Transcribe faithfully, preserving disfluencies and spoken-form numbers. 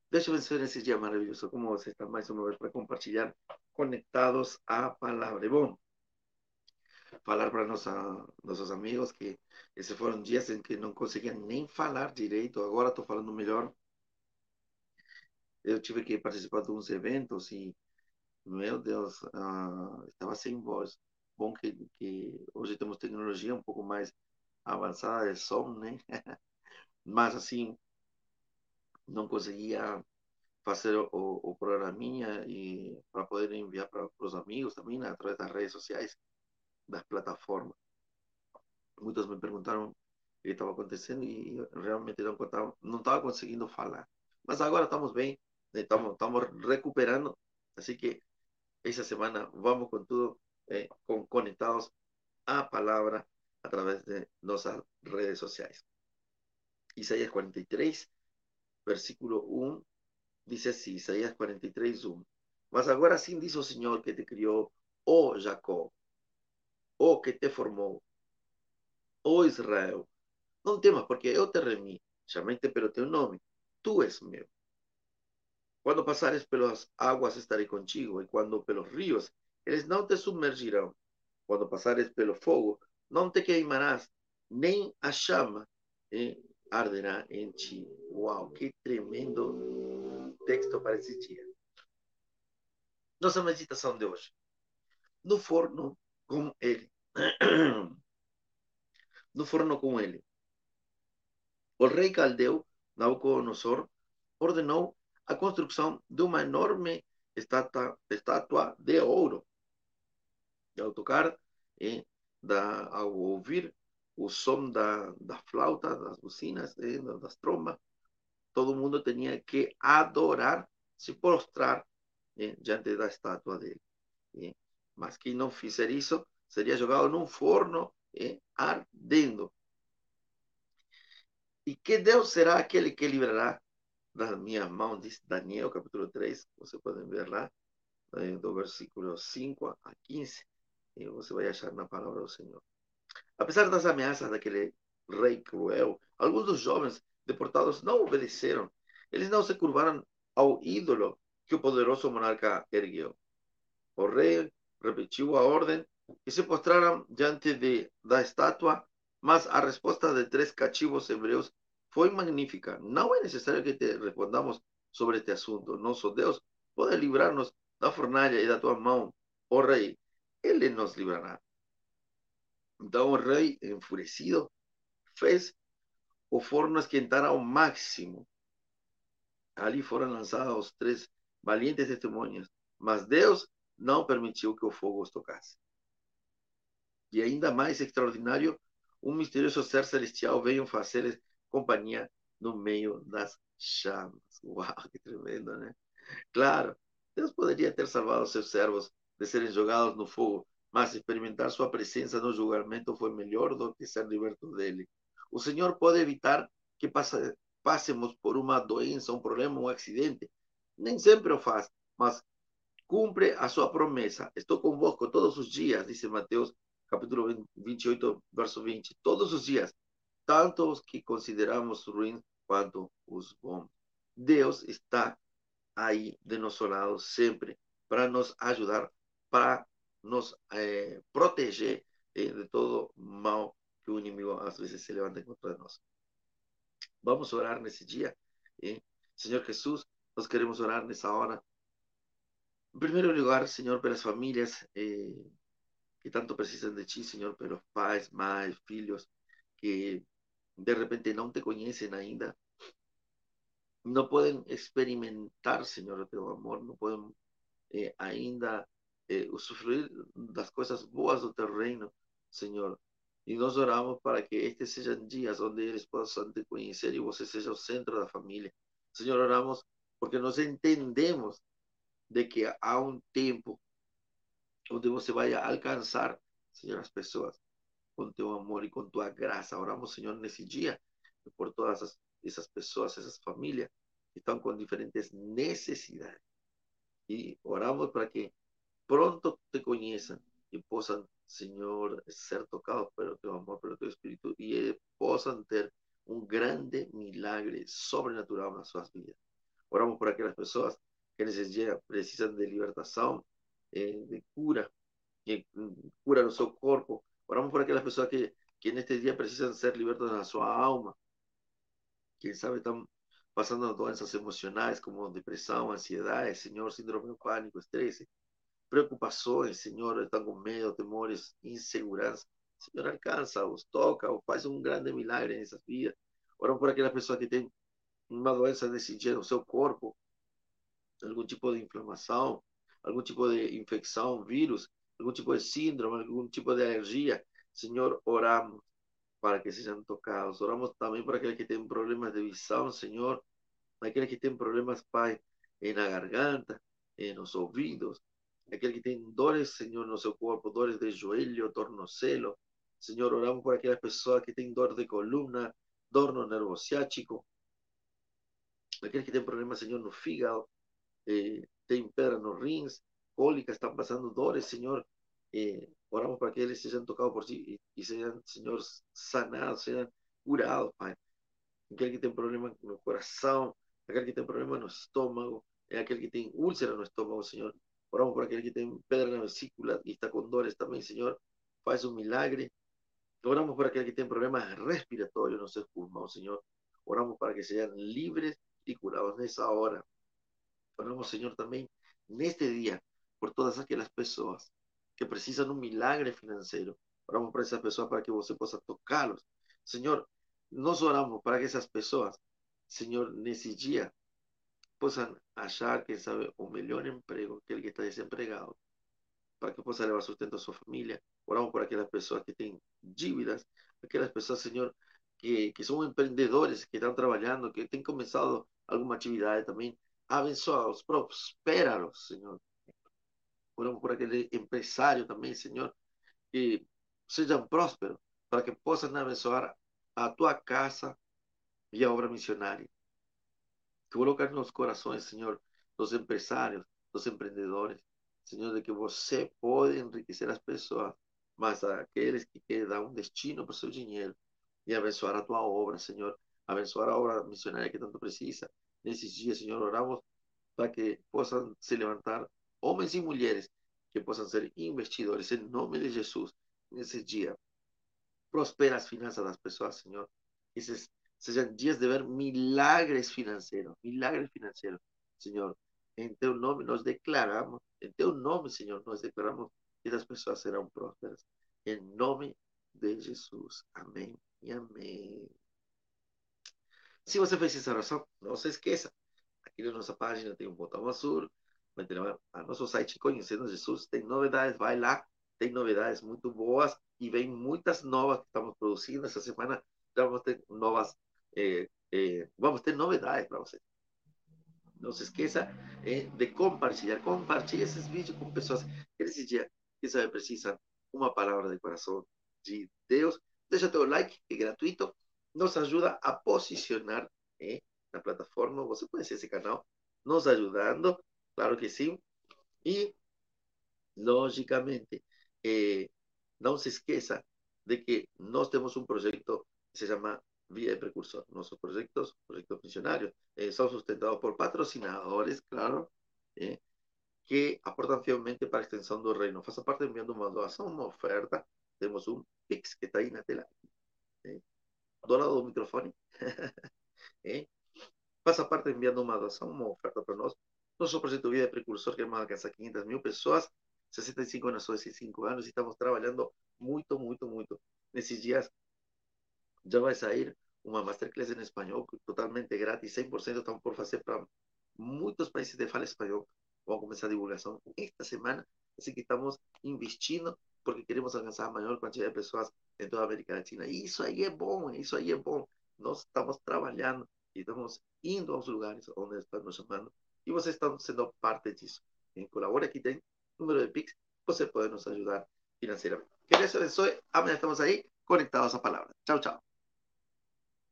Deixa eu vencer esse dia maravilhoso. Como você está mais uma vez para compartilhar, conectados à palavra. E bom, falar para nossa, nossos amigos que esses foram dias em que não conseguiam nem falar direito. Agora estou falando melhor. Eu tive que participar de uns eventos e, meu Deus, ah, estava sem voz. Bom que, que hoje temos tecnologia um pouco mais avançada de som, né? Mas assim, não conseguia fazer o, o programinha e para poder enviar para os amigos também, né, através das redes sociais, das plataformas. Muitos me perguntaram o que estava acontecendo e realmente não estava não estava conseguindo falar. Mas agora estamos bem, né, estamos, estamos recuperando, assim que essa semana vamos com tudo, eh, com, conectados à palavra através de nossas redes sociais. Isaías cuarenta y tres, versículo uno, dice así, Isaías cuarenta y tres, uno. Mas agora sim diz o Senhor que te criou, ó Jacó, ó que te formou, ó Israel. Não temas, porque eu te remi, chamei-te pelo teu nome, tu és meu. Quando passares pelas águas estarei contigo, e quando pelos rios, eles não te submergirão. Quando passares pelo fogo, não te queimarás, nem a chama eh, arderá em ti. Uau, que tremendo texto para esse dia. Nossa meditação de hoje. No forno com ele. No forno com ele. O rei caldeu, Nabucodonosor, ordenou a construção de uma enorme estátua, estátua de ouro. E ao tocar, eh, da, ao ouvir o som da, da flauta, das buzinas, eh, das trombas, todo mundo tinha que adorar, se prostrar eh, diante da estátua dele. Eh. Mas quem não fizer isso seria jogado num forno eh, ardendo. E que Deus será aquele que livrará das minhas mãos, diz Daniel capítulo três, você pode ver lá, eh, do versículo cinco a quinze, e você vai achar na palavra do Senhor. Apesar das ameaças daquele rei cruel, alguns dos jovens deportados não obedeceram. Eles não se curvaram ao ídolo que o poderoso monarca ergueu. O rei repetiu a ordem e se postraram diante de, da estátua, mas a resposta de três cativos hebreus foi magnífica. Não é necessário que te respondamos sobre este assunto. Nosso Deus pode livrar-nos da fornalha e da tua mão, ó rei. Ele nos livrará. Então o rei, enfurecido, fez o forno esquentar ao máximo. Ali foram lançados três valientes testemunhas, mas Deus não permitiu que o fogo os tocasse. E ainda mais extraordinário, um misterioso ser celestial veio fazer companhia no meio das chamas. Uau, que tremendo, né? Claro, Deus poderia ter salvado seus servos de serem jogados no fogo, mas experimentar sua presença no julgamento foi melhor do que ser liberto dele. O Senhor pode evitar que passe, passemos por uma doença, um problema, um acidente. Nem sempre o faz, mas cumpre a sua promessa. Estou convosco todos os dias, diz Mateus capítulo vinte e oito, verso vinte. Todos os dias, tanto os que consideramos ruins quanto os bons. Deus está aí de nosso lado sempre para nos ajudar, para nos eh, proteger eh, de todo mal que o inimigo às vezes se levanta contra nós. Vamos orar nesse dia. Eh? Senhor Jesus, nós queremos orar nessa hora. Em primeiro lugar, Senhor, pelas famílias eh, que tanto precisam de Ti, Senhor, pelos pais, mães, filhos, que de repente não te conhecem ainda, não podem experimentar, Senhor, o Teu amor, não podem eh, ainda eh, usufruir das coisas boas do Teu reino, Senhor. E nós oramos para que estes sejam dias onde eles possam te conhecer e você seja o centro da família. Senhor, oramos porque nós entendemos de que há um tempo onde você vai alcançar, Senhor, as pessoas com teu amor e com tua graça. Oramos, Senhor, nesse dia, por todas as, essas pessoas, essas famílias que estão com diferentes necessidades. E oramos para que pronto te conheçam e possam, Senhor, ser tocados pelo teu amor, pelo teu Espírito e possam ter um grande milagre sobrenatural nas suas vidas. Oramos por aquellas pessoas que necessitam, precisam de libertação, eh, de cura, que mm, cura no seu corpo. Oramos por aquelas pessoas que, que neste dia precisam ser libertas na sua alma. Quem sabe estão passando doenças emocionais como depressão, ansiedade, Senhor, síndrome do pânico, estresse, preocupações, Senhor, estão com medo, temores, insegurança. Senhor, alcança-os, toca-os, faz um grande milagre nessas vidas. Oramos por aquelas pessoas que têm uma doença desse dia no seu corpo, algum tipo de inflamação, algum tipo de infecção, vírus, algum tipo de síndrome, algum tipo de alergia. Senhor, oramos para que sejam tocados. Oramos também por aqueles que têm problemas de visão, Senhor, aqueles que têm problemas, Pai, na garganta, nos ouvidos, aquele que tem dores, Senhor, no seu corpo, dores de joelho, tornozelo. Senhor, oramos por aquelas pessoas que têm dor de coluna, dor no nervo ciático, aqueles que têm problemas, Senhor, no fígado, eh, tem pedra nos rins, cólicas, estão passando dores, Senhor. Eh, oramos para que eles sejam tocados por ti e, e sejam, Senhor, sanados, sejam curados, Pai. Aquele que tem problema no coração, aquele que tem problema no estômago, é aquele que tem úlcera no estômago, Senhor. Oramos por aquele que tem pedra na vesícula e está com dores também, Senhor. Faz um milagre. Oramos por aquele que tem problemas respiratórios nos seus pulmões, Senhor. Oramos para que sejam livres e curados nessa hora. Oramos, Senhor, também neste dia por todas aquelas pessoas que precisam de um milagre financeiro. Oramos por essas pessoas para que você possa tocá-los. Senhor, nós oramos para que essas pessoas, Senhor, nesse dia, possam achar, quem sabe, o melhor emprego, aquele que está desempregado, para que possa levar sustento a sua família. Oramos por aquelas pessoas que têm dívidas, aquelas pessoas, Senhor, que, que são empreendedores, que estão trabalhando, que têm começado alguma atividade também. Abençoa-os, prospera-los, Senhor. Oramos por aquele empresário também, Senhor, que sejam prósperos, para que possam abençoar a tua casa e a obra missionária. Coloca nos corações, Senhor, dos empresários, dos empreendedores, Senhor, de que você pode enriquecer as pessoas, mas aqueles que querem dar um destino para o seu dinheiro e abençoar a tua obra, Senhor, abençoar a obra missionária que tanto precisa. Nesses dias, Senhor, oramos para que possam se levantar homens e mulheres que possam ser investidores em nome de Jesus nesse dia. Prospera as finanças das pessoas, Senhor. Esses sejam dias de ver milagres financeiros, milagres financeiros, Senhor. Em teu nome nós declaramos, em teu nome, Senhor, nós declaramos que as pessoas serão prósperas. Em nome de Jesus. Amém e amém. Se você fez essa oração, não se esqueça. Aqui na nossa página tem um botão azul, vai ter a nosso site Conhecendo Jesus, tem novidades, vai lá, tem novidades muito boas e vem muitas novas que estamos produzindo essa semana. Já vamos ter novas, eh, eh, vamos ter novidades para você. Não se esqueça eh, de compartilhar, compartilhe esses vídeos com pessoas que nesse dia, que sabe, precisam uma palavra de coração de Deus. Deixa teu like, que é gratuito, nos ajuda a posicionar eh, na plataforma. Você conhece esse canal, nos ajudando, claro que sim. E, logicamente, eh, não se esqueça de que nós temos um projeto que se chama Vía de Precursor. Nuestros proyectos, proyectos misionarios, eh, son sustentados por patrocinadores, claro, eh, que aportan fielmente para la extensión del reino. Faça parte enviando uma doação, uma oferta. Temos um Pix que está aí na tela. Eh, do lado do microfone. eh. Faça parte enviando uma doação, uma oferta para nós. Nosso projeto Vida de Precursor, queremos alcançar quinhentas mil pessoas, sessenta e cinco anos, sessenta e cinco anos, e estamos trabalhando muito, muito, muito. Nesses dias já vai sair uma masterclass em espanhol totalmente grátis, cem por cento. Estamos por fazer para muitos países de fala espanhol. Vamos começar a divulgação esta semana, assim que estamos investindo porque queremos alcançar a maior quantidade de pessoas em toda a América Latina. E isso aí é bom, isso aí é bom. Nós estamos trabalhando e estamos indo aos lugares onde estão nos chamando e vocês estão sendo parte disso. Quem colabora aqui tem número de Pix, você pode nos ajudar financeiramente. Que Deus abençoe. Amanhã estamos aí conectados à palavra. Tchau, tchau.